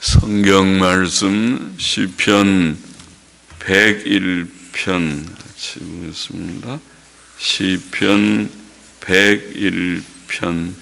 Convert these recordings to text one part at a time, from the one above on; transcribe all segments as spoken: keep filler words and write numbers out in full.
성경 말씀 시편 백일 편 같이 보겠습니다. 시편 백일 편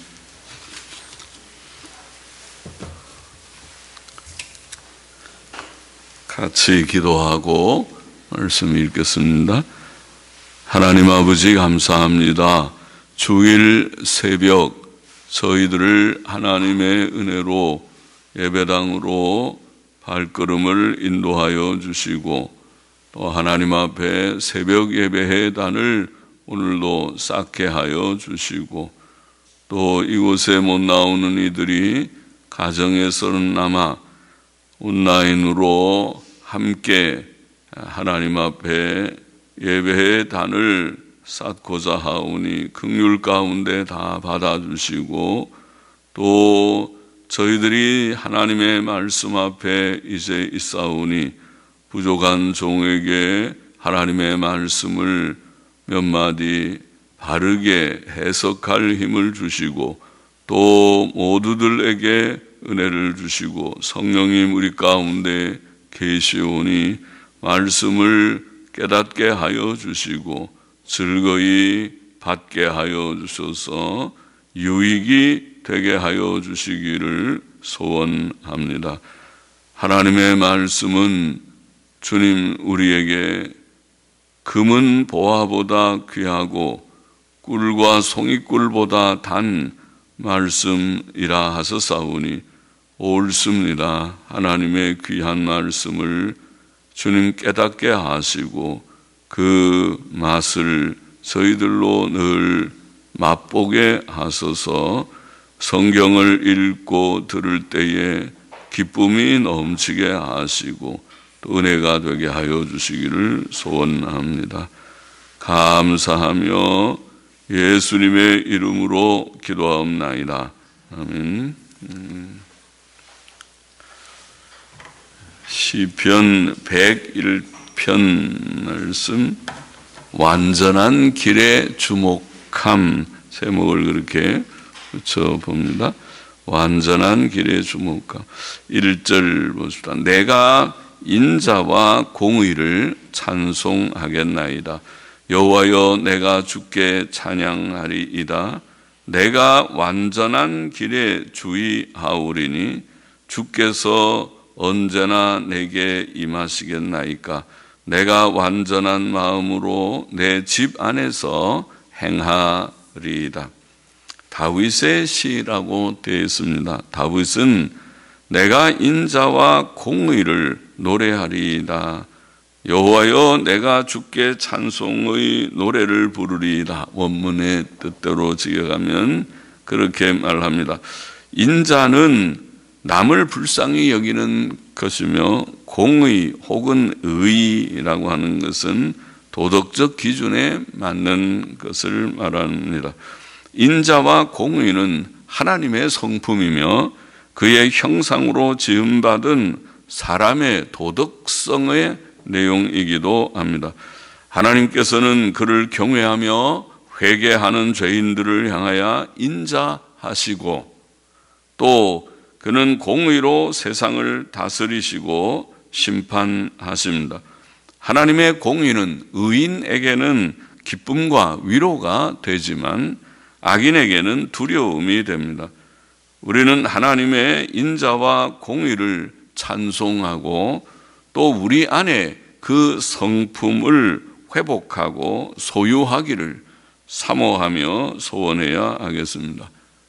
같이 기도하고 말씀 읽겠습니다. 하나님 아버지 감사합니다. 주일 새벽 저희들을 하나님의 은혜로 예배당으로 발걸음을 인도하여 주시고 또 하나님 앞에 새벽 예배의 단을 오늘도 쌓게 하여 주시고 또 이곳에 못 나오는 이들이 가정에서는아마 온라인으로 함께 하나님 앞에 예배의 단을 쌓고자 하오니 긍휼 가운데 다 받아주시고 또 저희들이 하나님의 말씀 앞에 이제 있사오니 부족한 종에게 하나님의 말씀을 몇 마디 바르게 해석할 힘을 주시고 또 모두들에게 은혜를 주시고 성령님 우리 가운데 계시오니 말씀을 깨닫게 하여 주시고 즐거이 받게 하여 주셔서 유익이 되게 하여 주시기를 소원합니다. 하나님의 말씀은 주님 우리에게 금은 보화보다 귀하고 꿀과 송이꿀보다 단 말씀이라 하셨사오니 옳습니다. 하나님의 귀한 말씀을 주님 깨닫게 하시고 그 맛을 저희들로 늘 맛보게 하소서. 성경을 읽고 들을 때에 기쁨이 넘치게 하시고 또 은혜가 되게 하여 주시기를 소원합니다. 감사하며 예수님의 이름으로 기도하옵나이다. 아멘. 시편 백일 편 말씀 완전한 길에 주목함 제목을 그렇게 붙여봅니다. 완전한 길에 주목함. 일 절 보십시다. 내가 인자와 공의를 찬송하겠나이다. 여호와여 내가 주께 찬양하리이다. 내가 완전한 길에 주의하오리니 주께서 언제나 내게 임하시겠나이까. 내가 완전한 마음으로 내 집 안에서 행하리이다. 다윗의 시라고 되어 있습니다. 다윗은 내가 인자와 공의를 노래하리이다. 여호와여 내가 주께 찬송의 노래를 부르리이다. 원문의 뜻대로 지어가면 그렇게 말합니다. 인자는 남을 불쌍히 여기는 것이며 공의 혹은 의라고 하는 것은 도덕적 기준에 맞는 것을 말합니다. 인자와 공의는 하나님의 성품이며 그의 형상으로 지음받은 사람의 도덕성의 내용이기도 합니다. 하나님께서는 그를 경외하며 회개하는 죄인들을 향하여 인자하시고 또 그는 공의로 세상을 다스리시고 심판하십니다. 하나님의 공의는 의인에게는 기쁨과 위로가 되지만 악인에게는 두려움이 됩니다. 우리는 하나님의 인자와 공의를 찬송하고 또 우리 안에 그 성품을 회복하고 소유하기를 사모하며 소원해야 하겠습니다.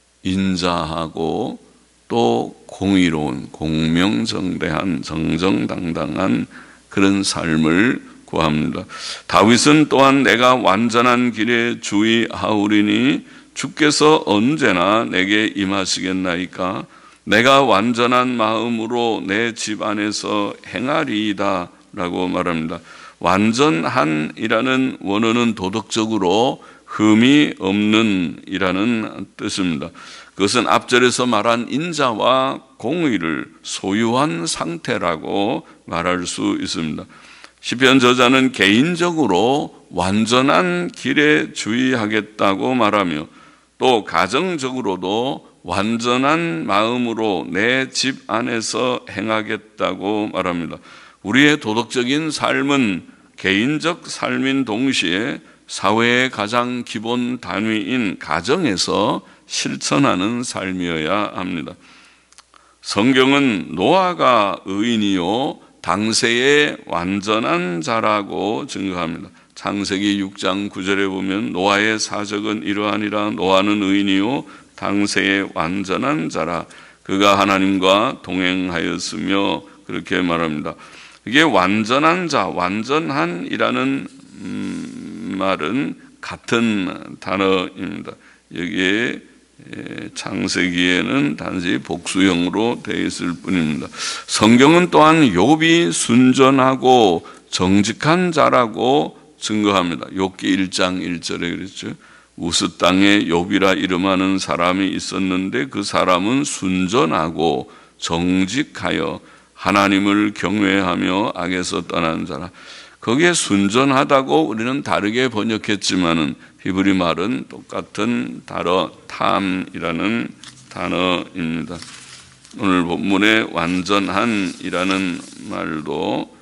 인자하고 또 공의로운 공명정대한 정정당당한 그런 삶을 구합니다. 다윗은 또한 내가 완전한 길에 주의하오리니 주께서 언제나 내게 임하시겠나이까. 내가 완전한 마음으로 내 집 안에서 행하리이다 라고 말합니다. 완전한이라는 원어는 도덕적으로 흠이 없는 이라는 뜻입니다. 그것은 앞절에서 말한 인자와 공의를 소유한 상태라고 말할 수 있습니다. 시편 저자는 개인적으로 완전한 길에 주의하겠다고 말하며 또 가정적으로도 완전한 마음으로 내 집 안에서 행하겠다고 말합니다. 우리의 도덕적인 삶은 개인적 삶인 동시에 사회의 가장 기본 단위인 가정에서 실천하는 삶이어야 합니다. 성경은 노아가 의인이요 당세의 완전한 자라고 증거합니다. 창세기 육 장 구 절에 보면 노아의 사적은 이러하니라. 노아는 의인이요 당세의 완전한 자라. 그가 하나님과 동행하였으며 그렇게 말합니다. 이게 완전한 자, 완전한이라는 음, 말은 같은 단어입니다. 여기에 창세기에는 단지 복수형으로 되어 있을 뿐입니다. 성경은 또한 욥이 순전하고 정직한 자라고 증거합니다. 욥기 일 장 일 절에 그랬죠. 우스 땅에 욥이라 이름하는 사람이 있었는데 그 사람은 순전하고 정직하여 하나님을 경외하며 악에서 떠난 자라. 거기에 순전하다고 우리는 다르게 번역했지만은 히브리 말은 똑같은 단어 탐이라는 단어입니다. 오늘 본문에 완전한이라는 말도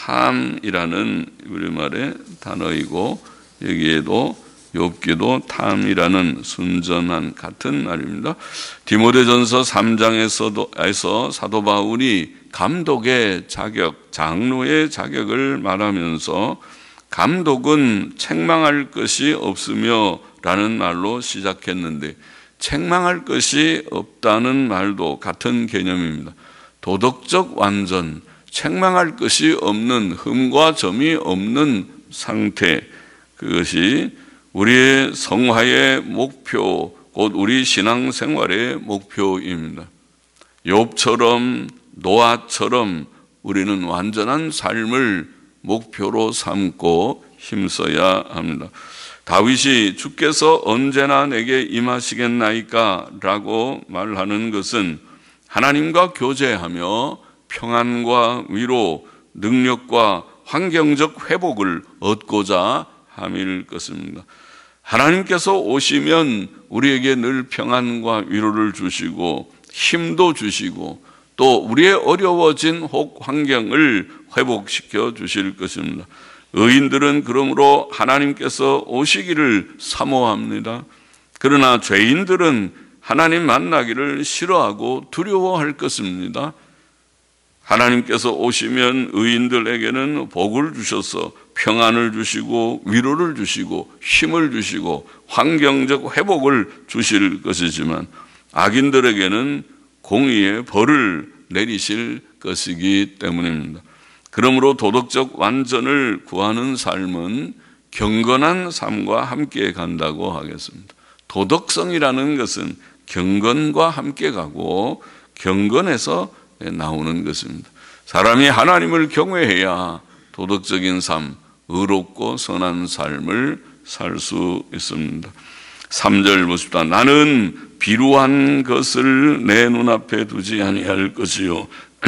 탐이라는 히브리 말의 단어이고 여기에도 욥기도 탐이라는 순전한 같은 말입니다. 디모데전서 삼 장에서도 에서 사도 바울이 감독의 자격, 장로의 자격을 말하면서 감독은 책망할 것이 없으며 라는 말로 시작했는데 책망할 것이 없다는 말도 같은 개념입니다. 도덕적 완전, 책망할 것이 없는, 흠과 점이 없는 상태, 그것이 우리의 성화의 목표, 곧 우리 신앙생활의 목표입니다. 욥처럼 노아처럼 우리는 완전한 삶을 목표로 삼고 힘써야 합니다. 다윗이 주께서 언제나 내게 임하시겠나이까 라고 말하는 것은 하나님과 교제하며 평안과 위로, 능력과 환경적 회복을 얻고자 함일 것입니다. 하나님께서 오시면 우리에게 늘 평안과 위로를 주시고 힘도 주시고 또 우리의 어려워진 혹 환경을 회복시켜 주실 것입니다. 의인들은 그러므로 하나님께서 오시기를 사모합니다. 그러나 죄인들은 하나님 만나기를 싫어하고 두려워할 것입니다. 하나님께서 오시면 의인들에게는 복을 주셔서 평안을 주시고 위로를 주시고 힘을 주시고 환경적 회복을 주실 것이지만 악인들에게는 공의의 벌을 내리실 것이기 때문입니다. 그러므로 도덕적 완전을 구하는 삶은 경건한 삶과 함께 간다고 하겠습니다. 도덕성이라는 것은 경건과 함께 가고 경건에서 나오는 것입니다. 사람이 하나님을 경외해야 도덕적인 삶, 의롭고 선한 삶을 살 수 있습니다. 삼 절 보십시다. 나는 비루한 것을 내 눈앞에 두지 아니할 것이요.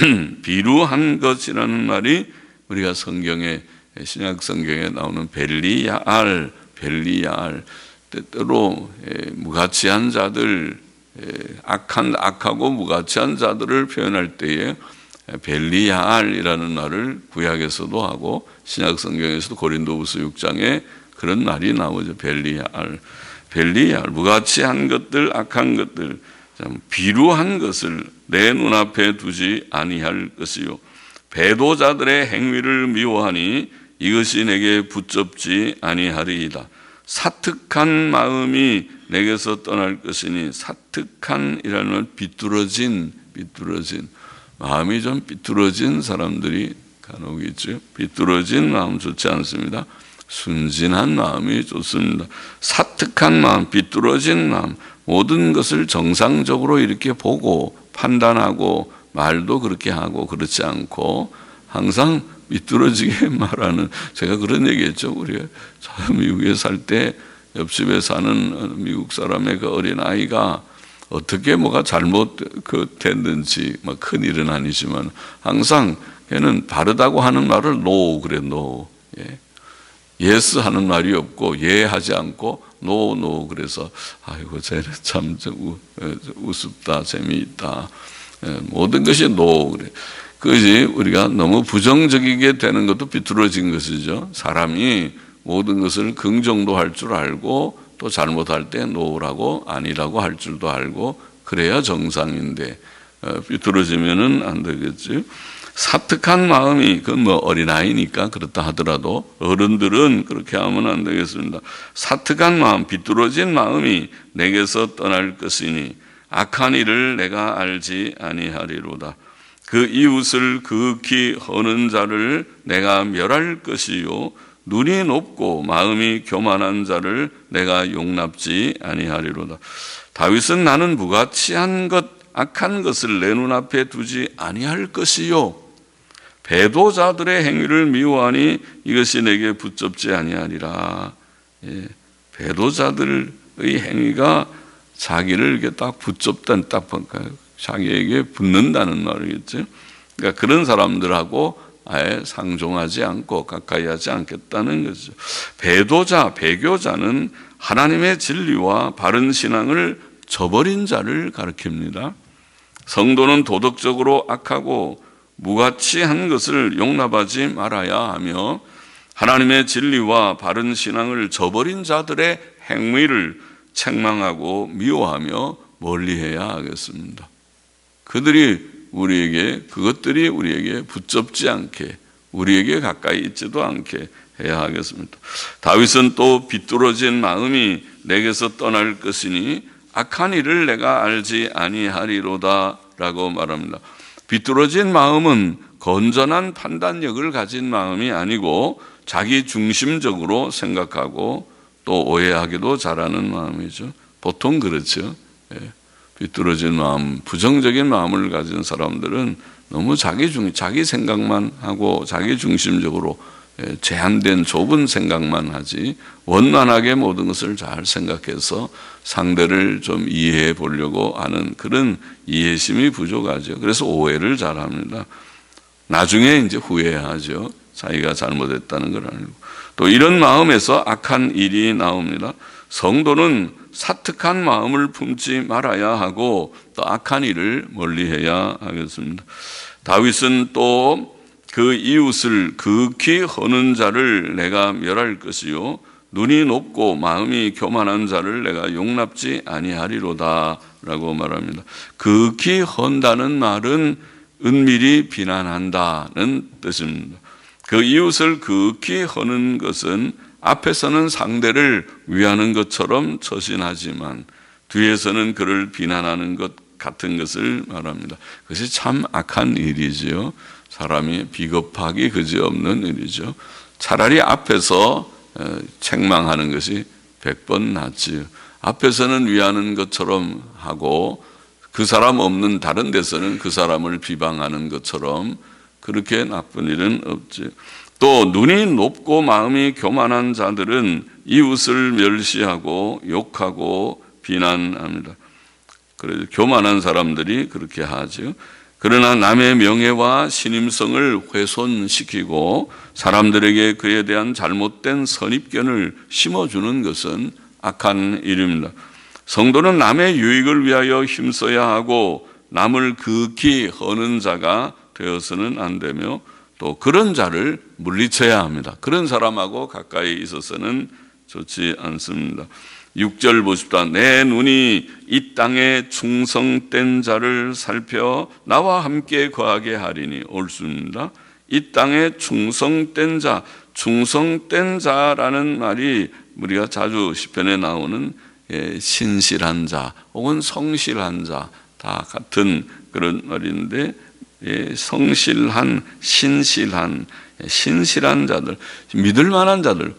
비루한 것이라는 말이 우리가 성경에 신약 성경에 나오는 벨리야알, 벨리야알 때때로 무가치한 자들, 악한 악하고 무가치한 자들을 표현할 때에 벨리야알이라는 말을 구약에서도 하고 신약 성경에서도 고린도후서 육 장에 그런 말이 나오죠. 벨리야알, 벨리야알, 무가치한 것들, 악한 것들, 비루한 것을 내 눈앞에 두지 아니할 것이요. 배도자들의 행위를 미워하니 이것이 내게 붙잡지 아니하리이다. 사특한 마음이 내게서 떠날 것이니, 사특한이라는 말, 비뚤어진, 비뚤어진 마음이 좀 비뚤어진 사람들이 간혹 있죠. 비뚤어진 마음 좋지 않습니다. 순진한 마음이 좋습니다. 사특한 마음, 비뚤어진 마음, 모든 것을 정상적으로 이렇게 보고 판단하고 말도 그렇게 하고 그렇지 않고 항상 비뚤어지게 말하는, 제가 그런 얘기했죠. 우리 미국에 살 때 옆집에 사는 미국 사람의 그 어린 아이가 어떻게 뭐가 잘못 됐는지 뭐 큰 일은 아니지만 항상 걔는 바르다고 하는 말을 노 그래 노. 예. 예스 하는 말이 없고 예 하지 않고 노, 노 그래서 아이고 쟤는 참 우습다 재미있다 모든 것이 노 그래. 그것이 우리가 너무 부정적이게 되는 것도 비뚤어진 것이죠. 사람이 모든 것을 긍정도 할 줄 알고 또 잘못할 때 노라고 아니라고 할 줄도 알고 그래야 정상인데 비뚤어지면은 안 되겠지. 사특한 마음이 그건 뭐 어린아이니까 그렇다 하더라도 어른들은 그렇게 하면 안 되겠습니다. 사특한 마음, 비뚤어진 마음이 내게서 떠날 것이니 악한 일을 내가 알지 아니하리로다. 그 이웃을 극히 허는 자를 내가 멸할 것이요 눈이 높고 마음이 교만한 자를 내가 용납지 아니하리로다. 다윗은 나는 무가치한 것 악한 것을 내 눈앞에 두지 아니할 것이요 배도자들의 행위를 미워하니 이것이 내게 붙잡지 아니하리라. 예, 배도자들의 행위가 자기를 이렇게 딱 붙잡다는 딱 자기에게 붙는다는 말이겠죠. 그러니까 그런 사람들하고 아예 상종하지 않고 가까이 하지 않겠다는 거죠. 배도자, 배교자는 하나님의 진리와 바른 신앙을 저버린 자를 가리킵니다. 성도는 도덕적으로 악하고 무가치한 것을 용납하지 말아야 하며 하나님의 진리와 바른 신앙을 저버린 자들의 행위를 책망하고 미워하며 멀리해야 하겠습니다. 그들이 우리에게 그것들이 우리에게 붙잡지 않게 우리에게 가까이 있지도 않게 해야 하겠습니다. 다윗은 또 비뚤어진 마음이 내게서 떠날 것이니 악한 일을 내가 알지 아니하리로다 라고 말합니다. 비뚤어진 마음은 건전한 판단력을 가진 마음이 아니고 자기 중심적으로 생각하고 또 오해하기도 잘하는 마음이죠. 보통 그렇죠. 예. 비뚤어진 마음, 부정적인 마음을 가진 사람들은 너무 자기 중, 자기 생각만 하고 자기 중심적으로 제한된 좁은 생각만 하지 원만하게 모든 것을 잘 생각해서 상대를 좀 이해해 보려고 하는 그런 이해심이 부족하죠. 그래서 오해를 잘 합니다. 나중에 이제 후회하죠. 자기가 잘못했다는 걸 알고. 또 이런 마음에서 악한 일이 나옵니다. 성도는 사특한 마음을 품지 말아야 하고 또 악한 일을 멀리해야 하겠습니다. 다윗은 또 그 이웃을 극히 허는 자를 내가 멸할 것이요 눈이 높고 마음이 교만한 자를 내가 용납지 아니하리로다 라고 말합니다. 극히 헌다는 말은 은밀히 비난한다는 뜻입니다. 그 이웃을 극히 허는 것은 앞에서는 상대를 위하는 것처럼 처신하지만 뒤에서는 그를 비난하는 것 같은 것을 말합니다. 그것이 참 악한 일이지요. 사람이 비겁하기 그지없는 일이죠. 차라리 앞에서 책망하는 것이 백 번 낫지요. 앞에서는 위하는 것처럼 하고 그 사람 없는 다른 데서는 그 사람을 비방하는 것처럼 그렇게 나쁜 일은 없지요. 또 눈이 높고 마음이 교만한 자들은 이웃을 멸시하고 욕하고 비난합니다. 그래서 교만한 사람들이 그렇게 하죠. 그러나 남의 명예와 신임성을 훼손시키고 사람들에게 그에 대한 잘못된 선입견을 심어주는 것은 악한 일입니다. 성도는 남의 유익을 위하여 힘써야 하고 남을 극히 허는 자가 되어서는 안 되며 또 그런 자를 물리쳐야 합니다. 그런 사람하고 가까이 있어서는 좋지 않습니다. 육 절 보십시다. 내 눈이 이 땅에 충성된 자를 살펴 나와 함께 거하게 하리니 옳습니다. 이 땅에 충성된 자, 충성된 자라는 말이 우리가 자주 시편에 나오는 신실한 자 혹은 성실한 자 다 같은 그런 말인데 성실한, 신실한, 신실한 자들, 믿을 만한 자들,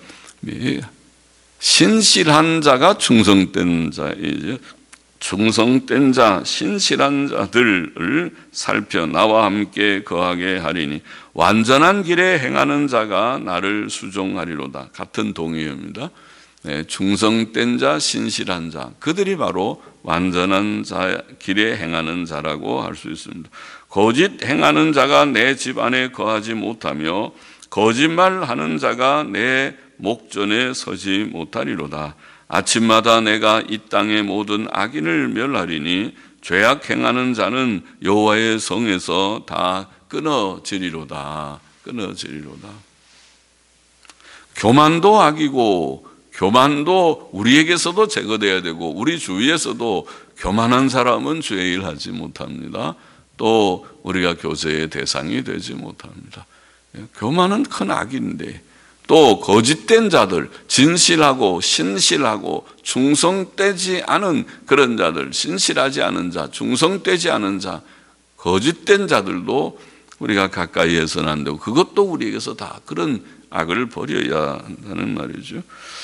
신실한 자가 충성된 자이죠. 충성된 자, 신실한 자들을 살펴 나와 함께 거하게 하리니 완전한 길에 행하는 자가 나를 수종하리로다. 같은 동의어입니다. 네, 충성된 자, 신실한 자, 그들이 바로 완전한 자, 길에 행하는 자라고 할 수 있습니다. 거짓 행하는 자가 내 집 안에 거하지 못하며 거짓말하는 자가 내 목전에 서지 못하리로다. 아침마다 내가 이 땅의 모든 악인을 멸하리니 죄악 행하는 자는 여호와의 성에서 다 끊어지리로다. 끊어지리로다. 교만도 악이고 교만도 우리에게서도 제거돼야 되고 우리 주위에서도 교만한 사람은 죄의 일 하지 못합니다. 또 우리가 교제의 대상이 되지 못합니다. 교만은 큰 악인데 또 거짓된 자들, 진실하고 신실하고 충성되지 않은 그런 자들, 신실하지 않은 자, 충성되지 않은 자, 거짓된 자들도 우리가 가까이 해서는 안 되고 그것도 우리에게서 다 그런 악을 버려야 한다는 말이죠.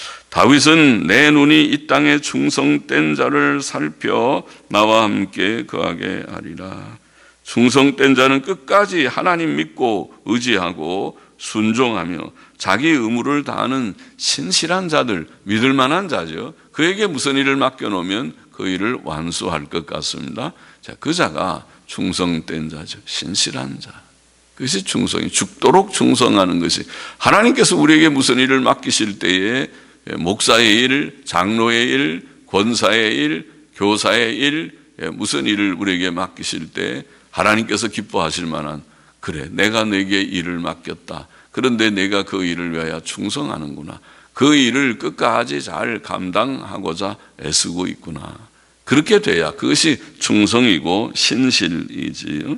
다윗은 내 눈이 이 땅에 충성된 자를 살펴 나와 함께 거하게 하리라. 충성된 자는 끝까지 하나님 믿고 의지하고 순종하며 자기 의무를 다하는 신실한 자들, 믿을 만한 자죠. 그에게 무슨 일을 맡겨놓으면 그 일을 완수할 것 같습니다. 자, 그 자가 충성된 자죠. 신실한 자. 그것이 충성이, 죽도록 충성하는 것이. 하나님께서 우리에게 무슨 일을 맡기실 때에 목사의 일, 장로의 일, 권사의 일, 교사의 일, 무슨 일을 우리에게 맡기실 때 하나님께서 기뻐하실 만한, 그래, 내가 내게 일을 맡겼다. 그런데 내가 그 일을 위하여 충성하는구나. 그 일을 끝까지 잘 감당하고자 애쓰고 있구나. 그렇게 돼야 그것이 충성이고 신실이지.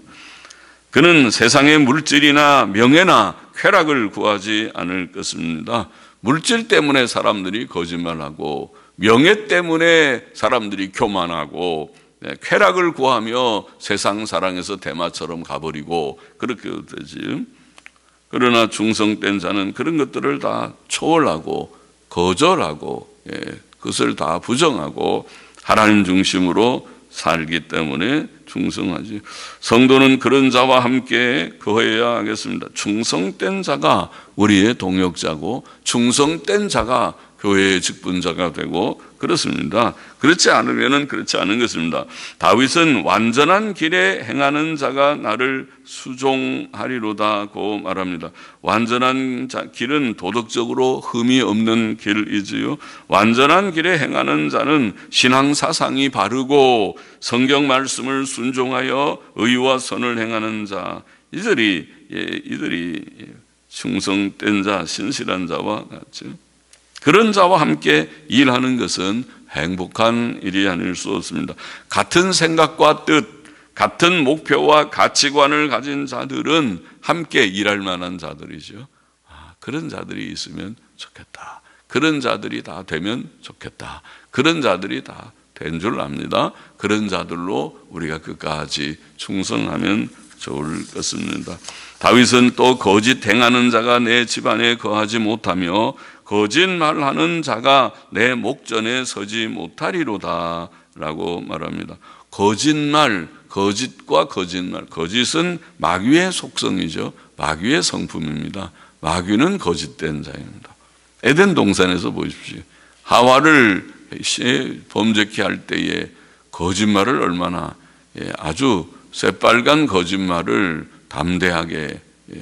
그는 세상의 물질이나 명예나 쾌락을 구하지 않을 것입니다. 물질 때문에 사람들이 거짓말하고 명예 때문에 사람들이 교만하고 쾌락을 구하며 세상 사랑에서 대마처럼 가버리고 그렇게 되지. 그러나 충성된 자는 그런 것들을 다 초월하고 거절하고 예, 그것을 다 부정하고 하나님 중심으로 살기 때문에 충성하지. 성도는 그런 자와 함께 거해야 하겠습니다. 충성된 자가 우리의 동역자고 충성된 자가 교회의 직분자가 되고 그렇습니다. 그렇지 않으면은 그렇지 않은 것입니다. 다윗은 완전한 길에 행하는 자가 나를 수종하리로다고 말합니다. 완전한 자, 길은 도덕적으로 흠이 없는 길이지요. 완전한 길에 행하는 자는 신앙 사상이 바르고 성경 말씀을 순종하여 의와 선을 행하는 자, 이들이 예, 이들이 충성된 자, 신실한 자와 같죠. 그런 자와 함께 일하는 것은 행복한 일이 아닐 수 없습니다. 같은 생각과 뜻, 같은 목표와 가치관을 가진 자들은 함께 일할 만한 자들이죠. 아, 그런 자들이 있으면 좋겠다. 그런 자들이 다 되면 좋겠다. 그런 자들이 다 된 줄 압니다. 그런 자들로 우리가 끝까지 충성하면 좋을 것입니다. 다윗은 또 거짓 행하는 자가 내 집안에 거하지 못하며 거짓말하는 자가 내 목전에 서지 못하리로다 라고 말합니다. 거짓말, 거짓과 거짓말. 거짓은 마귀의 속성이죠. 마귀의 성품입니다. 마귀는 거짓된 자입니다. 에덴 동산에서 보십시오. 하와를 범죄케 할 때에 거짓말을 얼마나 아주 새빨간 거짓말을 담대하게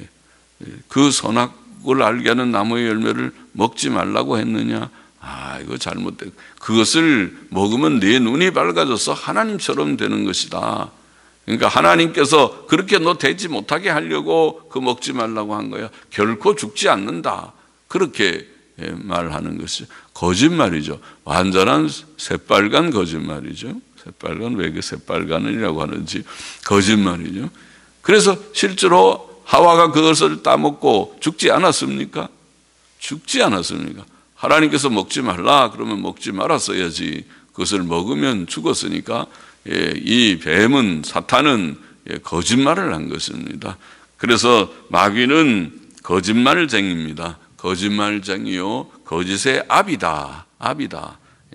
그 선악을 알게 하는 나무의 열매를 먹지 말라고 했느냐? 아, 이거 잘못된. 그것을 먹으면 네 눈이 밝아져서 하나님처럼 되는 것이다. 그러니까 하나님께서 그렇게 너 되지 못하게 하려고 그 먹지 말라고 한 거야. 결코 죽지 않는다. 그렇게 말하는 것이 거짓말이죠. 완전한 새빨간 거짓말이죠. 새빨간, 왜 그 새빨간이라고 하는지 거짓말이죠. 그래서 실제로 하와가 그것을 따먹고 죽지 않았습니까? 죽지 않았습니까? 하나님께서 먹지 말라 그러면 먹지 말았어야지. 그것을 먹으면 죽었으니까 이 뱀은, 사탄은 거짓말을 한 것입니다. 그래서 마귀는 거짓말쟁이입니다. 거짓말쟁이요 거짓의 압이다. 압이다.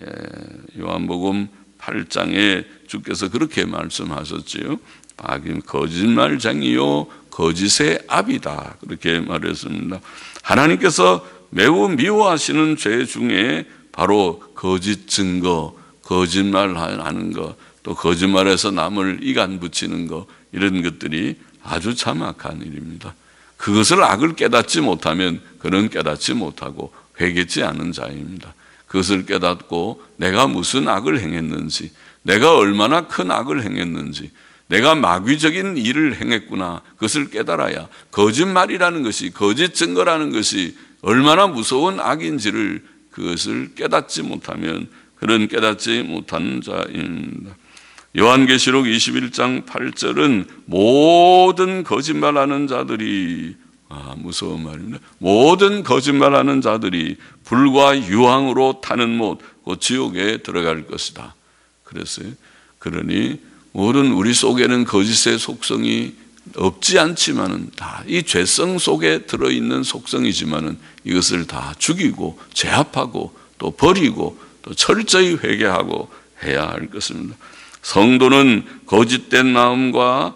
요한복음 팔 장에 주께서 그렇게 말씀하셨지요. 마귀는 거짓말쟁이요 거짓의 압이다. 그렇게 말했습니다. 하나님께서 매우 미워하시는 죄 중에 바로 거짓 증거, 거짓말하는 것, 또 거짓말해서 남을 이간 붙이는 것, 이런 것들이 아주 참악한 일입니다. 그것을 악을 깨닫지 못하면 그는 깨닫지 못하고 회개치 않은 자입니다. 그것을 깨닫고 내가 무슨 악을 행했는지, 내가 얼마나 큰 악을 행했는지, 내가 마귀적인 일을 행했구나, 그것을 깨달아야 거짓말이라는 것이, 거짓 증거라는 것이 얼마나 무서운 악인지를 그것을 깨닫지 못하면 그런 깨닫지 못하는 자입니다. 요한계시록 이십일 장 팔 절은 모든 거짓말하는 자들이, 아, 무서운 말입니다. 모든 거짓말하는 자들이 불과 유황으로 타는 못, 그 지옥에 들어갈 것이다. 그랬어요. 그러니 모든 우리 속에는 거짓의 속성이 없지 않지만은 다 이 죄성 속에 들어있는 속성이지만은 이것을 다 죽이고 제압하고 또 버리고 또 철저히 회개하고 해야 할 것입니다. 성도는 거짓된 마음과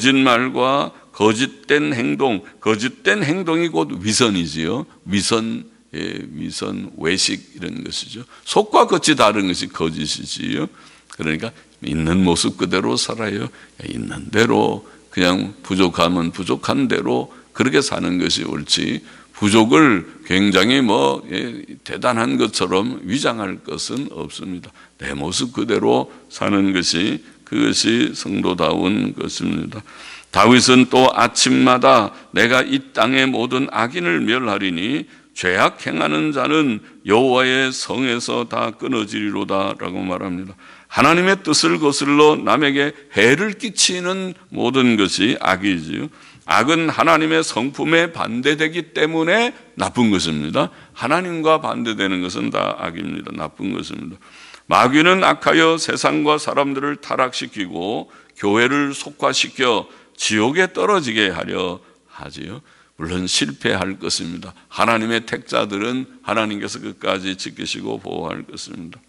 거짓말과 거짓된 행동, 거짓된 행동이 곧 위선이지요. 위선, 예, 위선, 외식 이런 것이죠. 속과 겉이 다른 것이 거짓이지요. 그러니까 있는 모습 그대로 살아요. 있는 대로 그냥 부족하면 부족한 대로 그렇게 사는 것이 옳지, 부족을 굉장히 뭐 예, 대단한 것처럼 위장할 것은 없습니다. 내 모습 그대로 사는 것이, 그것이 성도다운 것입니다. 다윗은 또 아침마다 내가 이 땅의 모든 악인을 멸하리니 죄악 행하는 자는 여호와의 성에서 다 끊어지리로다 라고 말합니다. 하나님의 뜻을 거슬러 남에게 해를 끼치는 모든 것이 악이지요. 악은 하나님의 성품에 반대되기 때문에 나쁜 것입니다. 하나님과 반대되는 것은 다 악입니다. 나쁜 것입니다. 마귀는 악하여 세상과 사람들을 타락시키고 교회를 속화시켜 지옥에 떨어지게 하려 하지요. 물론 실패할 것입니다. 하나님의 택자들은 하나님께서 끝까지 지키시고 보호할 것입니다.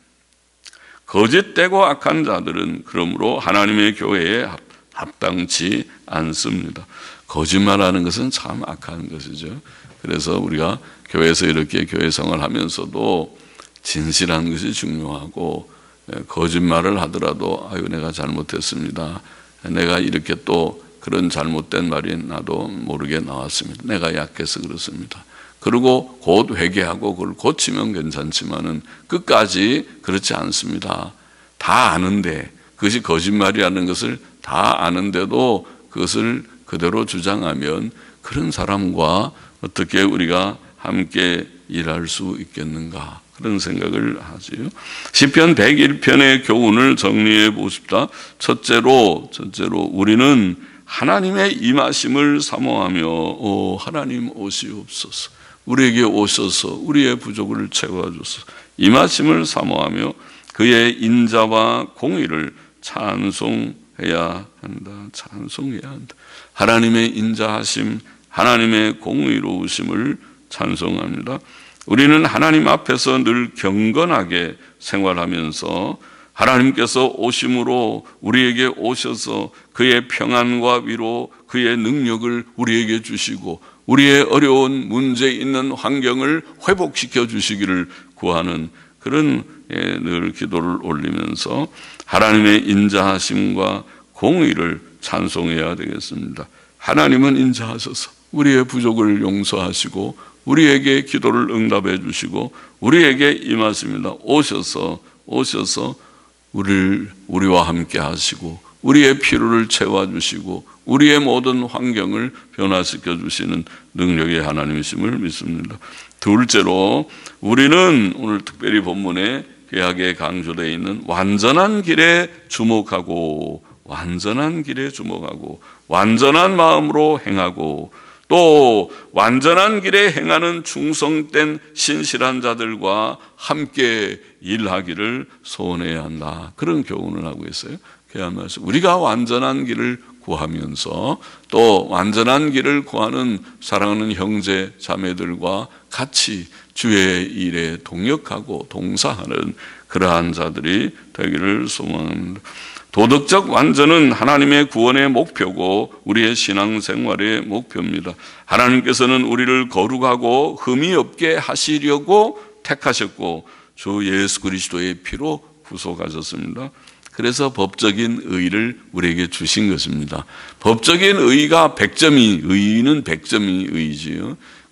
거짓되고 악한 자들은 그러므로 하나님의 교회에 합당치 않습니다. 거짓말하는 것은 참 악한 것이죠. 그래서 우리가 교회에서 이렇게 교회 생활을 하면서도 진실한 것이 중요하고, 거짓말을 하더라도 아유 내가 잘못했습니다, 내가 이렇게 또 그런 잘못된 말이 나도 모르게 나왔습니다, 내가 약해서 그렇습니다, 그리고 곧 회개하고 그걸 고치면 괜찮지만은 끝까지 그렇지 않습니다. 다 아는데, 그것이 거짓말이라는 것을 다 아는데도 그것을 그대로 주장하면 그런 사람과 어떻게 우리가 함께 일할 수 있겠는가, 그런 생각을 하지요. 시편 백일 편의 교훈을 정리해 보십시다. 첫째로, 첫째로 우리는 하나님의 임하심을 사모하며, 오 하나님 오시옵소서, 우리에게 오셔서 우리의 부족을 채워주소서, 임하심을 사모하며 그의 인자와 공의를 찬송해야 한다. 찬송해야 한다. 하나님의 인자하심, 하나님의 공의로우심을 찬송합니다. 우리는 하나님 앞에서 늘 경건하게 생활하면서 하나님께서 오심으로 우리에게 오셔서 그의 평안과 위로, 그의 능력을 우리에게 주시고 우리의 어려운 문제 있는 환경을 회복시켜 주시기를 구하는 그런 늘 기도를 올리면서 하나님의 인자하심과 공의를 찬송해야 되겠습니다. 하나님은 인자하셔서 우리의 부족을 용서하시고 우리에게 기도를 응답해 주시고 우리에게 임하십니다. 오셔서 오셔서 우리를 우리와 함께 하시고 우리의 필요를 채워주시고 우리의 모든 환경을 변화시켜 주시는 능력의 하나님이심을 믿습니다. 둘째로 우리는 오늘 특별히 본문에 귀하게 강조되어 있는 완전한 길에 주목하고 완전한 길에 주목하고 완전한 마음으로 행하고 또 완전한 길에 행하는 충성된 신실한 자들과 함께 일하기를 소원해야 한다. 그런 교훈을 하고 있어요. 그야말로 우리가 완전한 길을 구하면서 또 완전한 길을 구하는 사랑하는 형제 자매들과 같이 주의 일에 동역하고 동사하는 그러한 자들이 되기를 소망합니다. 도덕적 완전은 하나님의 구원의 목표고 우리의 신앙생활의 목표입니다. 하나님께서는 우리를 거룩하고 흠이 없게 하시려고 택하셨고 주 예수 그리스도의 피로 구속하셨습니다. 그래서 법적인 의를 우리에게 주신 것입니다. 법적인 의가 백 점이, 의는 백 점이 의지요.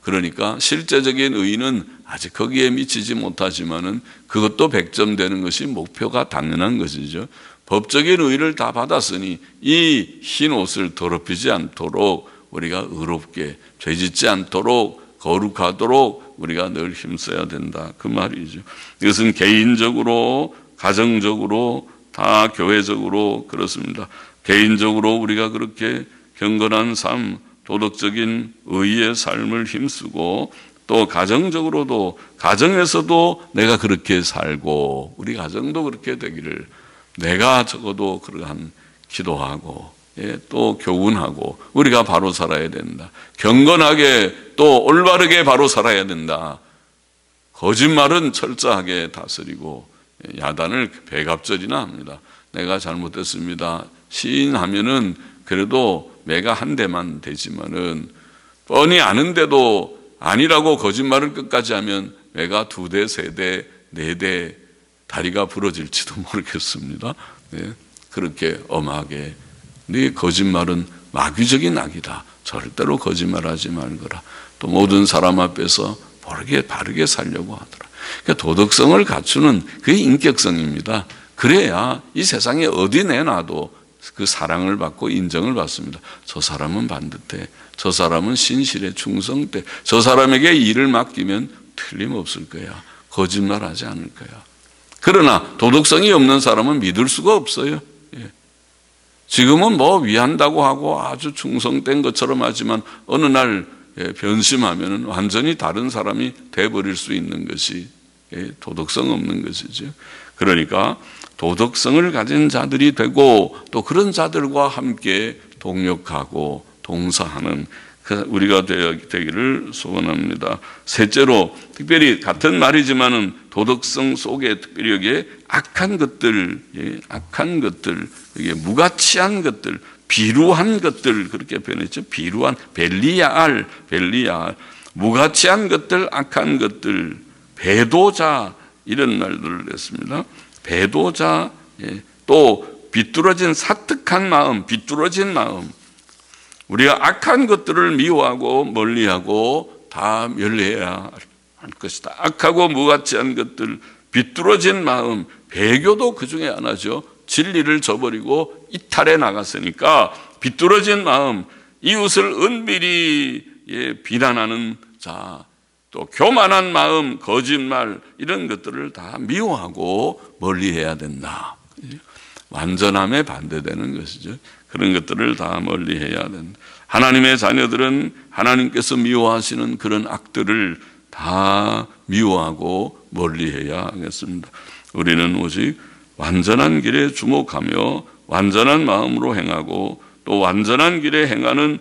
그러니까 실제적인 의의는 아직 거기에 미치지 못하지만은 그것도 백 점 되는 것이 목표가 당연한 것이죠. 법적인 의의를 다 받았으니 이 흰 옷을 더럽히지 않도록 우리가 의롭게 죄짓지 않도록 거룩하도록 우리가 늘 힘써야 된다, 그 말이죠. 이것은 개인적으로, 가정적으로, 다 교회적으로 그렇습니다. 개인적으로 우리가 그렇게 경건한 삶, 도덕적인 의의 삶을 힘쓰고, 또 가정적으로도, 가정에서도 내가 그렇게 살고 우리 가정도 그렇게 되기를, 내가 적어도 그러한 기도하고, 예, 또 교훈하고 우리가 바로 살아야 된다. 경건하게 또 올바르게 바로 살아야 된다. 거짓말은 철저하게 다스리고, 야단을 배갑절이나 합니다. 내가 잘못했습니다 시인하면은 그래도 매가 한 대만 되지만은, 뻔히 아는데도 아니라고 거짓말을 끝까지 하면 매가 두 대, 세 대, 네 대, 다리가 부러질지도 모르겠습니다. 네, 그렇게 엄하게. 네 거짓말은 마귀적인 악이다. 절대로 거짓말하지 말거라. 또 모든 사람 앞에서 바르게 바르게 살려고 하더라. 그러니까 도덕성을 갖추는 그게 인격성입니다. 그래야 이 세상에 어디 내놔도 그 사랑을 받고 인정을 받습니다. 저 사람은 반듯해, 저 사람은 신실해, 충성돼, 저 사람에게 일을 맡기면 틀림없을 거야, 거짓말하지 않을 거야. 그러나 도덕성이 없는 사람은 믿을 수가 없어요. 예. 지금은 뭐 위한다고 하고 아주 충성된 것처럼 하지만 어느 날 변심하면 완전히 다른 사람이 돼버릴 수 있는 것이 도덕성 없는 것이죠. 그러니까 도덕성을 가진 자들이 되고, 또 그런 자들과 함께 동역하고 동사하는 우리가 되기를 소원합니다. 셋째로, 특별히 같은 말이지만은 도덕성 속에 특별히 여기에 악한 것들, 악한 것들, 이게 무가치한 것들, 비루한 것들, 그렇게 표현했죠. 비루한, 벨리야알, 벨리야알, 무가치한 것들, 악한 것들, 배도자, 이런 말들을 했습니다. 배도자, 또 비뚤어진 사특한 마음, 비뚤어진 마음. 우리가 악한 것들을 미워하고 멀리하고 다 멸해야 할 것이다. 악하고 무가치한 것들, 비뚤어진 마음, 배교도 그 중에 하나죠. 진리를 저버리고 이탈해 나갔으니까 비뚤어진 마음, 이웃을 은밀히 비난하는 자, 또 교만한 마음, 거짓말, 이런 것들을 다 미워하고 멀리해야 된다. 완전함에 반대되는 것이죠. 그런 것들을 다 멀리해야 된다. 하나님의 자녀들은 하나님께서 미워하시는 그런 악들을 다 미워하고 멀리해야 하겠습니다. 우리는 오직 완전한 길에 주목하며 완전한 마음으로 행하고, 또 완전한 길에 행하는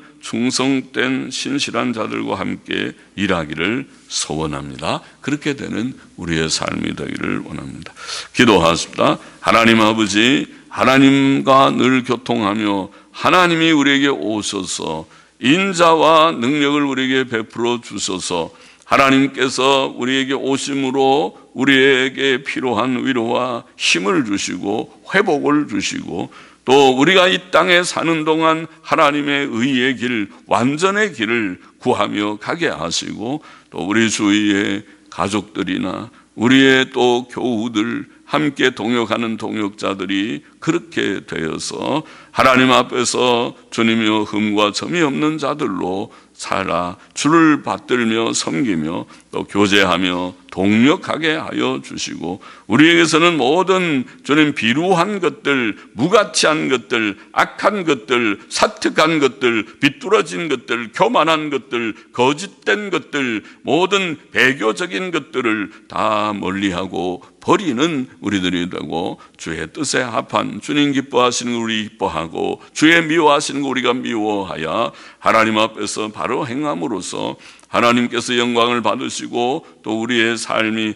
충성된 신실한 자들과 함께 일하기를 소원합니다. 그렇게 되는 우리의 삶이 되기를 원합니다. 기도하십시다. 하나님 아버지, 하나님과 늘 교통하며 하나님이 우리에게 오셔서 인자와 능력을 우리에게 베풀어 주셔서, 하나님께서 우리에게 오심으로 우리에게 필요한 위로와 힘을 주시고 회복을 주시고, 또 우리가 이 땅에 사는 동안 하나님의 의의 길, 완전의 길을 구하며 가게 하시고, 또 우리 주위의 가족들이나 우리의 또 교우들, 함께 동역하는 동역자들이 그렇게 되어서 하나님 앞에서 주님의 흠과 점이 없는 자들로 살아 주를 받들며 섬기며 또 교제하며 동력하게 하여 주시고, 우리에게서는 모든 주님 비루한 것들, 무가치한 것들, 악한 것들, 사특한 것들, 비뚤어진 것들, 교만한 것들, 거짓된 것들, 모든 배교적인 것들을 다 멀리하고 버리는 우리들이 되고, 주의 뜻에 합한, 주님 기뻐하시는 거 우리 기뻐하고 주의 미워하시는 거 우리가 미워하여 하나님 앞에서 바로 행함으로써 하나님께서 영광을 받으시고, 또 우리의 삶이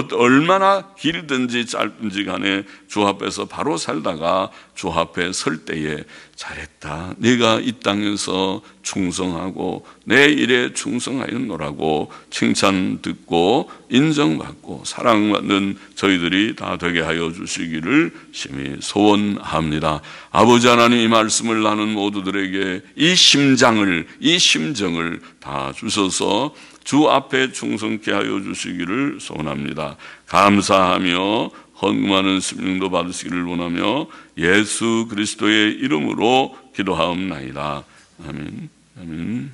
얼마나 길든지 짧든지 간에 주 앞에서 바로 살다가 주 앞에 설 때에 잘했다, 네가 이 땅에서 충성하고 내 일에 충성하였노라고 칭찬 듣고 인정받고 사랑받는 저희들이 다 되게 하여 주시기를 심히 소원합니다. 아버지 하나님, 이 말씀을 나눈 모두들에게 이 심장을, 이 심정을 다 주셔서 주 앞에 충성케 하여 주시기를 소원합니다. 감사하며 헌금하는 심령도 받으시기를 원하며 예수 그리스도의 이름으로 기도하옵나이다. 아멘. 아멘.